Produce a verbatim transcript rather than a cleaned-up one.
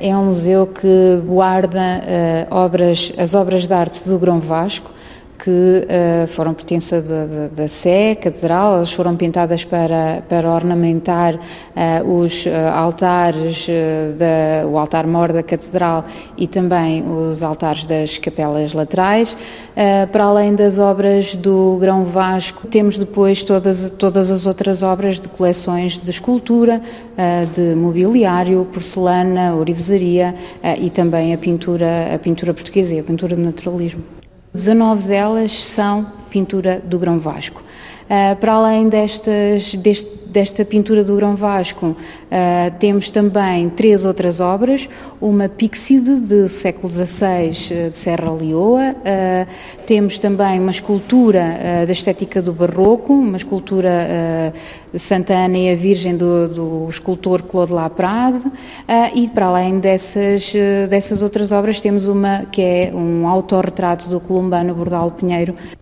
É um museu que guarda uh, obras, as obras de arte do Grão Vasco, que uh, foram pertença da Sé, Catedral. Elas foram pintadas para, para ornamentar uh, os uh, altares, uh, da, o altar-mor da Catedral e também os altares das capelas laterais. Uh, para além das obras do Grão Vasco, temos depois todas, todas as outras obras de coleções de escultura, uh, de mobiliário, porcelana, orivesaria uh, e também a pintura, a pintura portuguesa e a pintura do naturalismo. dezanove delas são pintura do Grão Vasco. Uh, para além destas, deste, desta pintura do Grão Vasco, uh, temos também três outras obras, uma Píxide do século dezasseis de Serra Leoa, uh, temos também uma escultura uh, da estética do Barroco, uma escultura uh, Santa Ana e a Virgem do, do escultor Claude Laprade, uh, e para além dessas, uh, dessas outras obras temos uma que é um autorretrato do columbano Bordalo Pinheiro.